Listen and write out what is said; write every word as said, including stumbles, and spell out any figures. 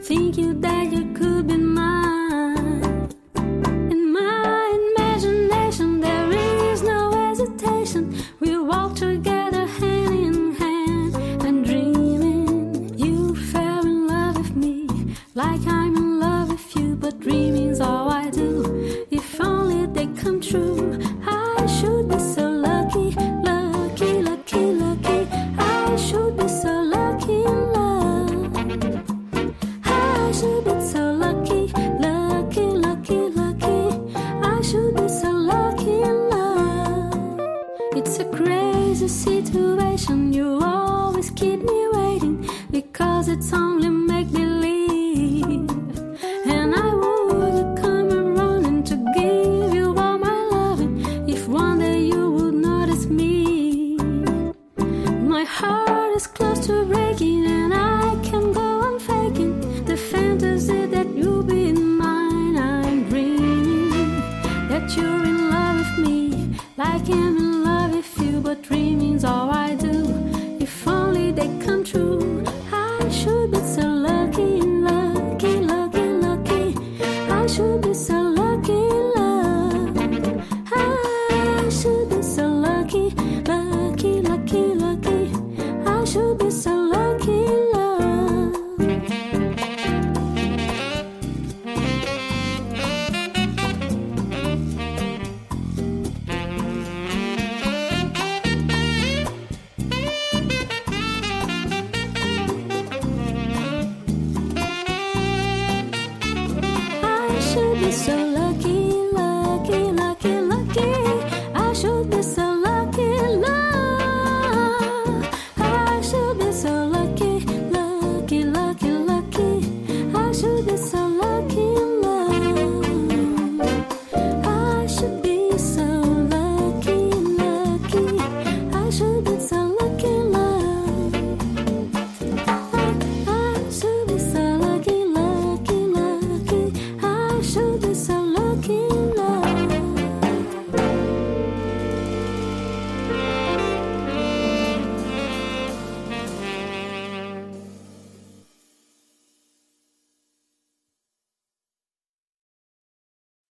think you that you could be mine. In my imagination there is no hesitation. We walk together hand in hand and dreaming. You fell in love with me like I'm in love with you, but dreaming's all I do. If only they come true, I should be so lucky, lucky, lucky, lucky. I should be so lucky in love. I should be so lucky, lucky, lucky, lucky. I should be so lucky in love. It's a crazy situation, you always keep me waiting, because it's only make believe. And I would come running to give you all my loving if one day you would notice me. My heart is close to breaking and I can go on faking the fantasy that you'll be mine. I'm dreaming that you're in love with me like I'm in love with you, but dreaming's all I do. If only they come true, I should be so lucky, lucky, lucky, lucky. I should be so lucky in love. I should be so lucky, lucky, lucky, lucky. I should be so lucky in love. I should be so